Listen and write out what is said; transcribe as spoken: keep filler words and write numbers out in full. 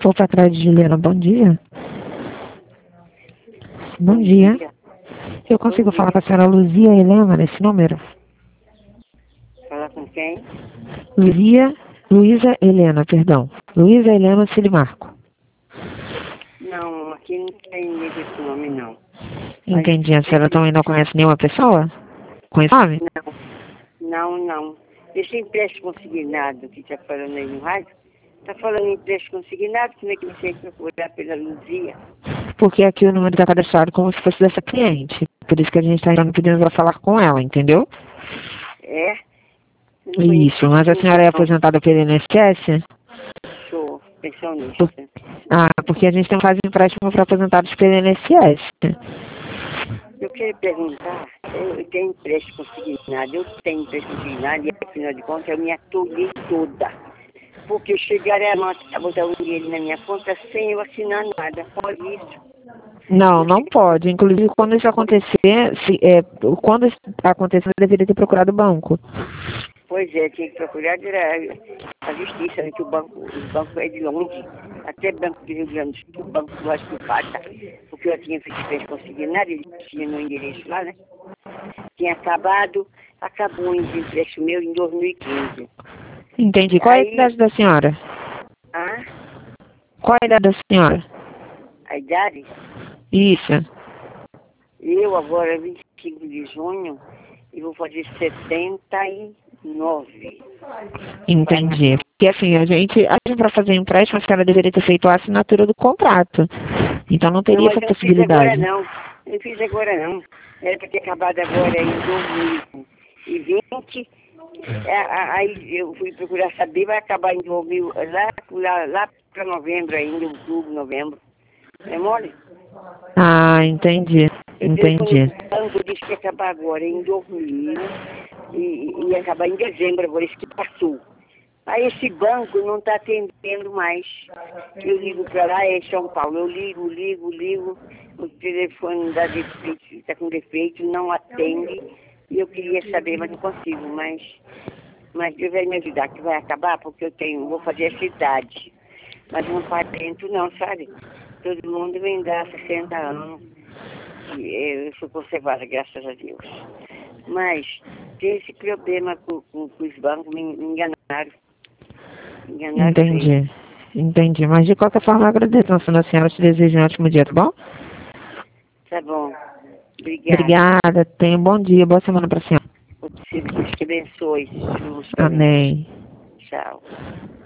Vou para trás de Juliana. Bom dia. Bom, Bom dia. dia. Eu consigo Bom falar dia. com a senhora Luzia Helena nesse número? Falar com quem? Luzia, Luísa Helena, perdão. Luísa Helena Silimarco. Não, aqui não tem esse nome, não. Entendi. A senhora também não conhece nenhuma pessoa com esse nome? Não, não, não. Esse empréstimo consignado que está falando aí no rádio, está falando em empréstimo consignado, como é que você vai procurar pela Luzia? Porque aqui o número está cadastrado como se fosse dessa cliente. Por isso que a gente está entrando pedindo para falar com ela, entendeu? É? Isso, mas a senhora é aposentada pelo I N S S? Sou pensionista. Por... Ah, porque a gente tem um caso de empréstimo para aposentados pelo I N S S. Eu queria perguntar, eu tenho empréstimo consignado, eu tenho empréstimo consignado e afinal de contas eu me atolhei toda. Porque chegaram a botar o dinheiro na minha conta sem eu assinar nada. Pode isso? Não, não pode. Inclusive, quando isso acontecer, se, é, quando isso acontecer, eu deveria ter procurado o banco. Pois é, tinha que procurar a justiça, né, que o banco, o banco é de longe. Até Banco do Rio Grande do Sul, o banco do Vasco Pata, porque eu tinha feito empréstimo consignado, ele tinha no endereço lá, né? Tinha acabado, acabou o empréstimo meu em dois mil e quinze. Entendi. Qual Aí... é a idade da senhora? Ah? Qual é a idade da senhora? A idade? Isso. Eu agora, vinte e cinco de junho, e vou fazer setenta e nove. Entendi. Porque assim, a gente, a gente para fazer empréstimo, a senhora deveria ter feito a assinatura do contrato. Então não teria não, essa eu possibilidade. Não, fiz agora não. Eu fiz agora não. Era para ter acabado agora em dois mil e vinte. Aí eu fui procurar saber, vai acabar em dois mil, lá, lá, lá para novembro ainda, outubro, novembro. É mole? Ah, entendi. Entendi. O banco disse que ia acabar agora em dois mil e ia acabar em dezembro, agora isso que passou. Aí esse banco não está atendendo mais. Eu ligo para lá, é São Paulo. Eu ligo, ligo, ligo. O telefone dá defeito, está com defeito, não atende. E eu queria saber, mas não consigo. Mas, mas Deus vai me ajudar, que vai acabar, porque eu tenho, vou fazer a cidade. Mas não parento não, sabe? Todo mundo vem dar sessenta anos. E eu sou conservada, graças a Deus. Mas tem esse problema com, com, com os bancos, me, me enganaram. Me enganaram. Entendi. Feio. Entendi. Mas de qualquer forma, eu agradeço, a senhora. Te desejo um ótimo dia, tá bom? Tá bom. Obrigada. Obrigada. Tenha um bom dia. Boa semana pra senhora. Deus te abençoe. Amém. Tchau.